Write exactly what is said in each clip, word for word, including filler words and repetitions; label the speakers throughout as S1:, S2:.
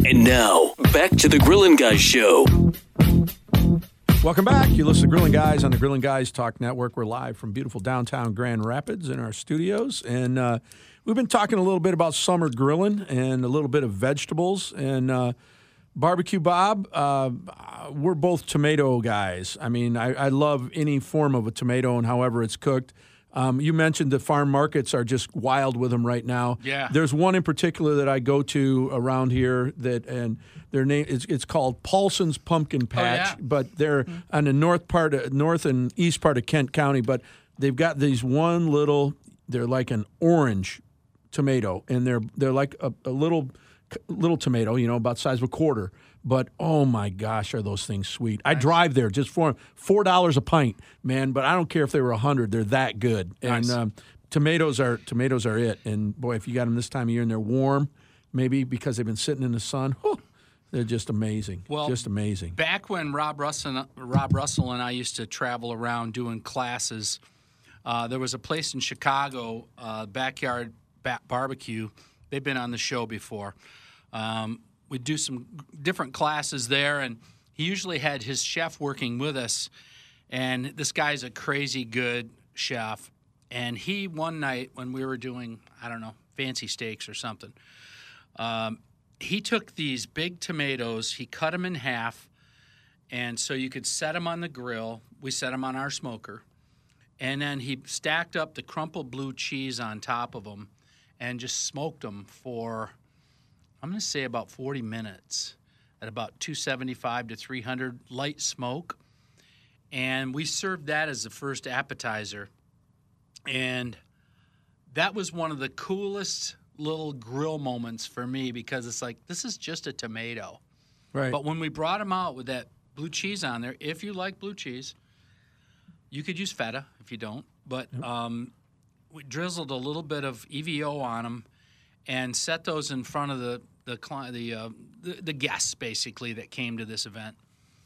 S1: And now, back to the Grillin' Guys Show.
S2: Welcome back. You listen to Grillin' Guys on the Grillin' Guys Talk Network. We're live from beautiful downtown Grand Rapids in our studios. And uh, we've been talking a little bit about summer grilling and a little bit of vegetables. And uh, Barbecue Bob, uh, we're both tomato guys. I mean, I, I love any form of a tomato and however it's cooked. Um, you mentioned the farm markets are just wild with them right now.
S3: Yeah.
S2: There's one in particular that I go to around here that, and their name is it's called Paulson's Pumpkin Patch,
S3: oh, yeah.
S2: but they're mm-hmm. on the north part, of, north and east part of Kent County. But they've got these one little, they're like an orange tomato, and they're they're like a, a little little tomato, you know, about the size of a quarter. But, oh, my gosh, are those things sweet. Nice. I drive there just for four dollars a pint, man, but I don't care if they were one hundred. They're that good.
S3: Nice.
S2: And um, tomatoes are tomatoes are it. And, boy, if you got them this time of year and they're warm, maybe because they've been sitting in the sun, whew, they're just amazing.
S3: Well,
S2: just amazing.
S3: Back when Rob Russell, Rob Russell and I used to travel around doing classes, uh, there was a place in Chicago, uh, Backyard ba- Barbecue. They've been on the show before. Um We'd do some different classes there, and he usually had his chef working with us. And this guy's a crazy good chef. And he, one night when we were doing, I don't know, fancy steaks or something, um, he took these big tomatoes, he cut them in half, and so you could set them on the grill. We set them on our smoker. And then he stacked up the crumpled blue cheese on top of them and just smoked them for, I'm going to say about forty minutes at about two seventy-five to three hundred light smoke. And we served that as the first appetizer. And that was one of the coolest little grill moments for me because it's like, this is just a tomato.
S2: Right.
S3: But when we brought them out with that blue cheese on there, if you like blue cheese, you could use feta if you don't. But yep. um, we drizzled a little bit of E V O on them and set those in front of the the the, uh, the the guests basically that came to this event,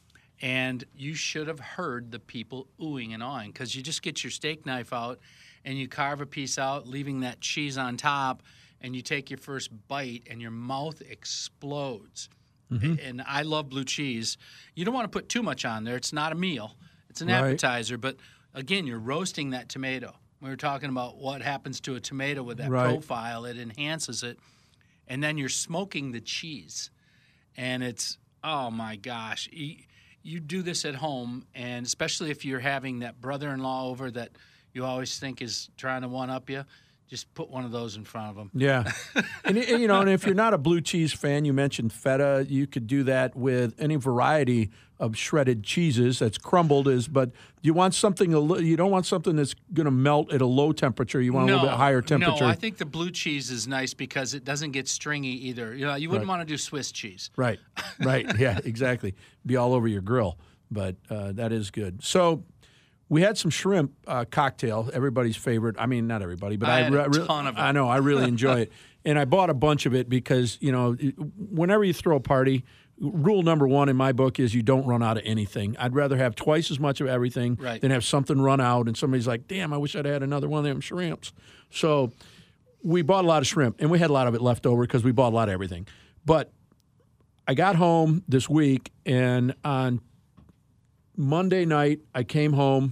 S3: and you should have heard the people oohing and awing because you just get your steak knife out and you carve a piece out, leaving that cheese on top, and you take your first bite and your mouth explodes. Mm-hmm. And I love blue cheese. You don't want to put too much on there. It's not a meal. It's an right. appetizer, but again, you're roasting that tomato. We were talking about what happens to a tomato with that
S2: right.
S3: profile. It enhances it. And then you're smoking the cheese. And it's, oh, my gosh. You, you do this at home, and especially if you're having that brother-in-law over that you always think is trying to one-up you, just put one of those in front of them.
S2: Yeah. and, and, you know, and if you're not a blue cheese fan, you mentioned feta. You could do that with any variety of shredded cheeses that's crumbled. Is But you want something, a li- you don't want something that's going to melt at a low temperature. You want
S3: no,
S2: a little bit higher temperature.
S3: No, I think the blue cheese is nice because it doesn't get stringy either. You know, you wouldn't
S2: right.
S3: want to do Swiss cheese.
S2: Right, right. Yeah, exactly. Be all over your grill. But uh, that is good. So we had some shrimp uh, cocktail, everybody's favorite. I mean, not everybody, but
S3: I,
S2: I,
S3: had
S2: re-
S3: a ton of it.
S2: I know, I really enjoy it. And I bought a bunch of it because, you know, whenever you throw a party, rule number one in my book is you don't run out of anything. I'd rather have twice as much of everything
S3: right.
S2: than have something run out and somebody's like, damn, I wish I'd had another one of them shrimps. So we bought a lot of shrimp, and we had a lot of it left over because we bought a lot of everything. But I got home this week, and on Monday night I came home,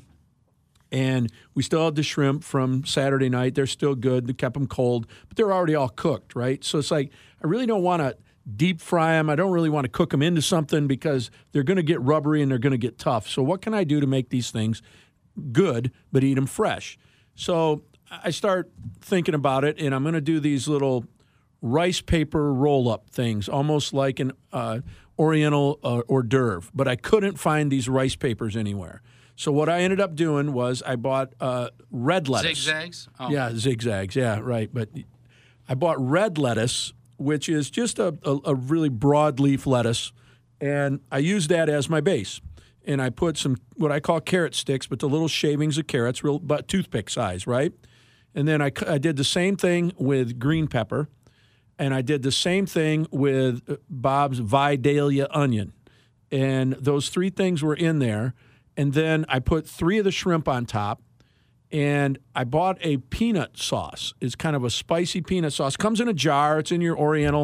S2: and we still had the shrimp from Saturday night. They're still good. They kept them cold, but they're already all cooked, right? So it's like I really don't want to deep fry them. I don't really want to cook them into something because they're going to get rubbery and they're going to get tough. So what can I do to make these things good but eat them fresh? So I start thinking about it, and I'm going to do these little rice paper roll-up things, almost like an uh, Oriental uh, hors d'oeuvre, but I couldn't find these rice papers anywhere. So what I ended up doing was I bought uh, red lettuce.
S3: Zigzags? Oh.
S2: Yeah, zigzags. Yeah, right. But I bought red lettuce, which is just a, a, a really broadleaf lettuce, and I used that as my base. And I put some what I call carrot sticks, but the little shavings of carrots, real about toothpick size, right? And then I, I did the same thing with green pepper, and I did the same thing with Bob's Vidalia onion. And those three things were in there. And then I put three of the shrimp on top, and I bought a peanut sauce. It's kind of a spicy peanut sauce. Comes in a jar. It's in your Oriental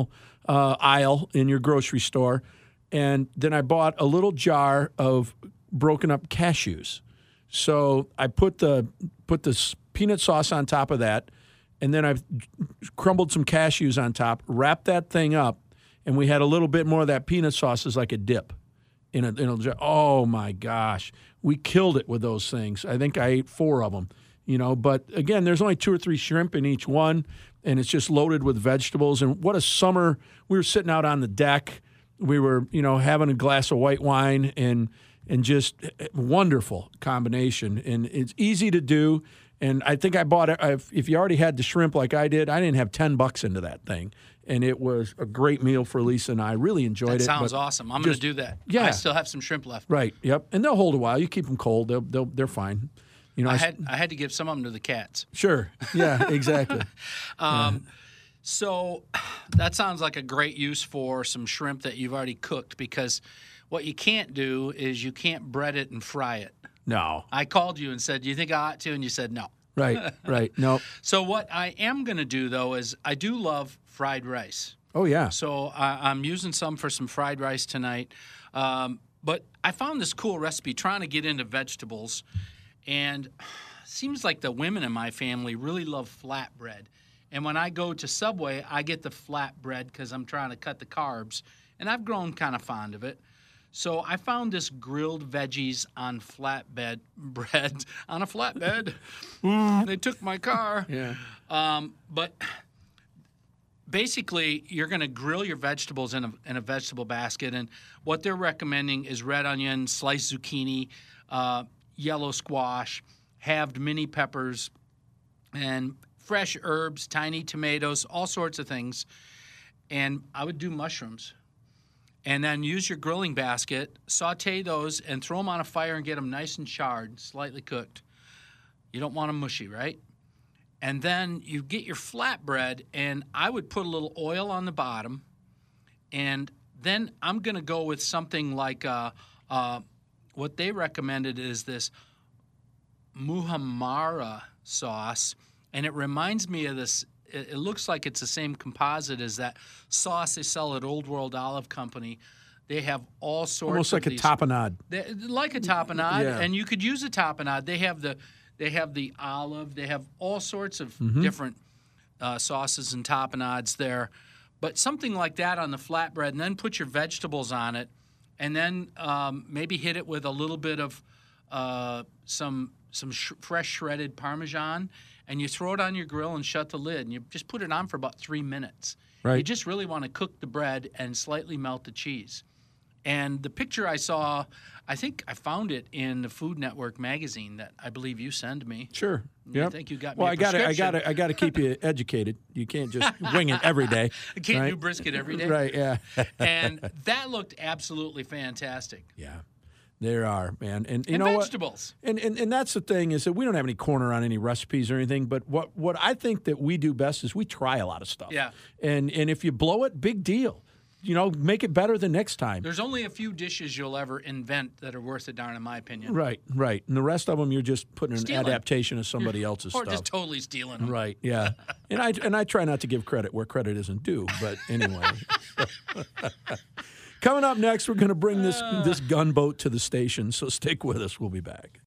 S2: uh, aisle in your grocery store, and then I bought a little jar of broken up cashews. So I put the put the peanut sauce on top of that, and then I crumbled some cashews on top, wrapped that thing up, and we had a little bit more of that peanut sauce as like a dip. In a, in a, oh my gosh, we killed it with those things. I think I ate four of them, you know. But again, there's only two or three shrimp in each one, and it's just loaded with vegetables. And what a summer! We were sitting out on the deck. We were, you know, having a glass of white wine, and and just wonderful combination. And it's easy to do. And I think I bought it. If you already had the shrimp like I did, I didn't have ten bucks into that thing. And it was a great meal for Lisa and I. Really enjoyed
S3: that
S2: it.
S3: Sounds awesome. I'm going to do that. Yeah. I still have some shrimp left.
S2: Right. Yep. And they'll hold a while. You keep them cold, they'll, they'll they're fine. You know,
S3: I
S2: I
S3: had I had to give some of them to the cats.
S2: Sure. Yeah. Exactly.
S3: um, yeah. So that sounds like a great use for some shrimp that you've already cooked, because what you can't do is you can't bread it and fry it.
S2: No.
S3: I called you and said, "Do you think I ought to?" And you said no.
S2: Right. Right. No.
S3: So what I am going to do though is I do love fried rice.
S2: Oh, yeah.
S3: So uh, I'm using some for some fried rice tonight. Um, but I found this cool recipe trying to get into vegetables. And it seems like the women in my family really love flatbread. And when I go to Subway, I get the flatbread because I'm trying to cut the carbs. And I've grown kind of fond of it. So I found this grilled veggies on flatbed bread on a flatbed. They took my car.
S2: Yeah.
S3: Um, but... Basically, you're going to grill your vegetables in a, in a vegetable basket, and what they're recommending is red onion, sliced zucchini, uh, yellow squash, halved mini peppers, and fresh herbs, tiny tomatoes, all sorts of things. And I would do mushrooms. And then use your grilling basket, saute those, and throw them on a fire and get them nice and charred, slightly cooked. You don't want them mushy, right? And then you get your flatbread, and I would put a little oil on the bottom. And then I'm going to go with something like uh, uh, what they recommended is this Muhammara sauce. And it reminds me of this. It, it looks like it's the same composite as that sauce they sell at Old World Olive Company. They have all sorts
S2: Almost
S3: of
S2: like a
S3: these,
S2: tapenade.
S3: they, like a tapenade,
S2: Yeah.
S3: and you could use a tapenade. They have the they have the olive. They have all sorts of
S2: Mm-hmm.
S3: different uh, sauces and tapenades there. But something like that on the flatbread, and then put your vegetables on it, and then um, maybe hit it with a little bit of uh, some some sh- fresh shredded Parmesan, and you throw it on your grill and shut the lid, and you just put it on for about three minutes.
S2: Right.
S3: You just really want to cook the bread and slightly melt the cheese. And the picture I saw, I think I found it in the Food Network magazine that I believe you send me.
S2: Sure.
S3: I
S2: Yep.
S3: think you got
S2: well,
S3: me a
S2: I got to I
S3: prescription.
S2: got to I got to keep you educated. You can't just wing it every day.
S3: I can't
S2: right?
S3: do brisket every day.
S2: Right, yeah.
S3: And that looked absolutely fantastic.
S2: Yeah. There are, man. And you
S3: And
S2: know
S3: vegetables.
S2: what? And, and and that's the thing is that we don't have any corner on any recipes or anything, but what what I think that we do best is we try a lot of stuff.
S3: Yeah.
S2: And and if you blow it, big deal. You know, make it better the next time.
S3: There's only a few dishes you'll ever invent that are worth a darn, in my opinion.
S2: Right, right. And the rest of them, you're just putting an
S3: Stealing.
S2: adaptation of somebody else's
S3: Or
S2: stuff.
S3: just totally stealing them.
S2: Right, yeah. and I and I try not to give credit where credit isn't due, but anyway. Coming up next, we're going to bring this this gunboat to the station, so stick with us. We'll be back.